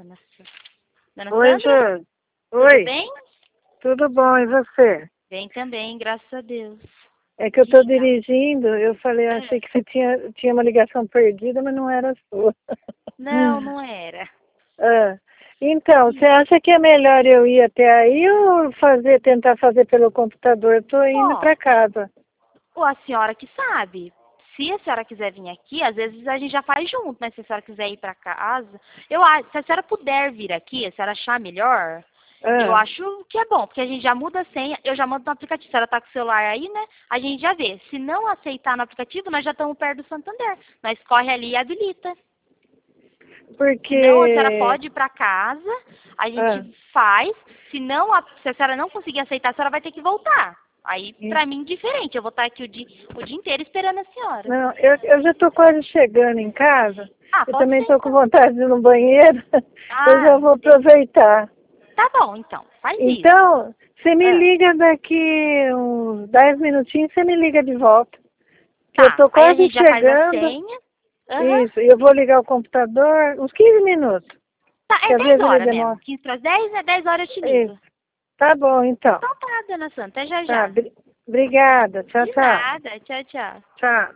Dona Oi, Sandra, Jô. tudo Oi, bem? tudo bom, e você? Bem também, graças a Deus. É que eu estou Diga. dirigindo, eu falei, eu achei É. que você tinha uma ligação perdida, mas não era sua. Não, não era. Ah, então, você Diga. acha que é melhor eu ir até aí ou tentar fazer pelo computador? Estou indo Ó, para casa. ou a senhora que sabe. Se a senhora quiser vir aqui, às vezes a gente já faz junto, mas se a senhora quiser ir pra casa, eu acho, se a senhora puder vir aqui, a senhora achar melhor, eu Ah, acho que é bom, porque a gente já muda a senha, eu já mando no aplicativo. Se a senhora tá com o celular aí, né? A gente já vê. Se não aceitar no aplicativo, nós já estamos perto do Santander. Nós corre ali e habilita. Se não, a senhora porque... pode ir para casa, a Ah, gente faz. Se a senhora não conseguir aceitar, a senhora vai ter que voltar. Aí, en- pra mim, diferente. Eu vou estar aqui o dia inteiro esperando a senhora. não, eu já estou quase chegando em casa. Ah, Eu pode também ser estou com então. vontade de ir no banheiro. Eu já Ah, vou aproveitar. tá bom, então. Faz isso. Então, você me Ah, liga daqui uns 10 minutinhos, você me liga de volta. Que eu tá. estou Aí a quase gente já faz a chegando. senha. Aham. Isso, e eu vou ligar o computador uns 15 minutos. Tá, Que é às 10 vezes ele horas demora. mesmo. 15 para as 10, né? 10 horas eu te Isso. ligo. Tá bom, então. Então tá, dona Santa. Até já Tá, já. obrigada. Tchau, De tchau. nada. Tchau, tchau. Tchau.